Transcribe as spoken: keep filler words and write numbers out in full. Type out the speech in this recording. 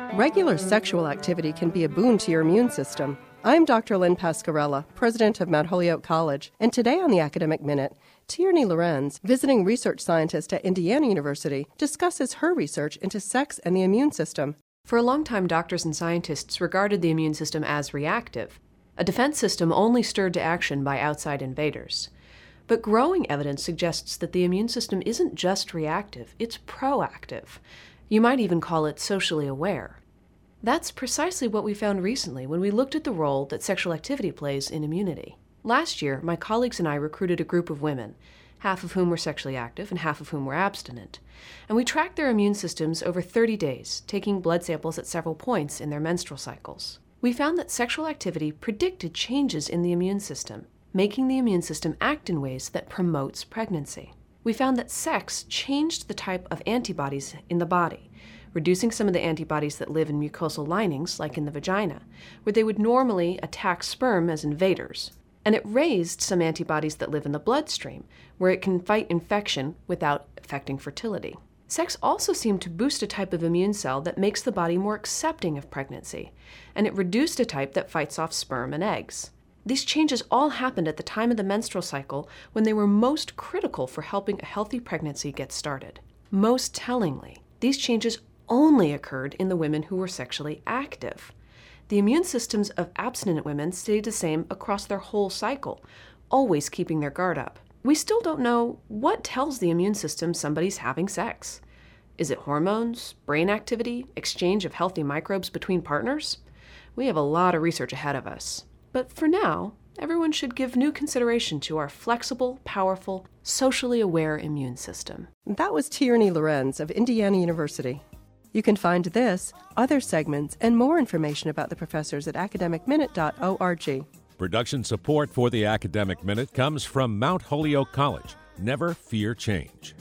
Regular sexual activity can be a boon to your immune system. I'm Doctor Lynn Pasquarella, president of Mount Holyoke College, and today on the Academic Minute, Tierney Lorenz, visiting research scientist at Indiana University, discusses her research into sex and the immune system. For a long time, doctors and scientists regarded the immune system as reactive, a defense system only stirred to action by outside invaders. But growing evidence suggests that the immune system isn't just reactive, it's proactive. You might even call it socially aware. That's precisely what we found recently when we looked at the role that sexual activity plays in immunity. Last year, my colleagues and I recruited a group of women, half of whom were sexually active and half of whom were abstinent, and we tracked their immune systems over thirty days, taking blood samples at several points in their menstrual cycles. We found that sexual activity predicted changes in the immune system, making the immune system act in ways that promotes pregnancy. We found that sex changed the type of antibodies in the body, reducing some of the antibodies that live in mucosal linings, like in the vagina, where they would normally attack sperm as invaders. And it raised some antibodies that live in the bloodstream, where it can fight infection without affecting fertility. Sex also seemed to boost a type of immune cell that makes the body more accepting of pregnancy, and it reduced a type that fights off sperm and eggs. These changes all happened at the time of the menstrual cycle when they were most critical for helping a healthy pregnancy get started. Most tellingly, these changes only occurred in the women who were sexually active. The immune systems of abstinent women stayed the same across their whole cycle, always keeping their guard up. We still don't know what tells the immune system somebody's having sex. Is it hormones, brain activity, exchange of healthy microbes between partners? We have a lot of research ahead of us. But for now, everyone should give new consideration to our flexible, powerful, socially aware immune system. That was Tierney Lorenz of Indiana University. You can find this, other segments, and more information about the professors at academic minute dot org. Production support for the Academic Minute comes from Mount Holyoke College. Never fear change.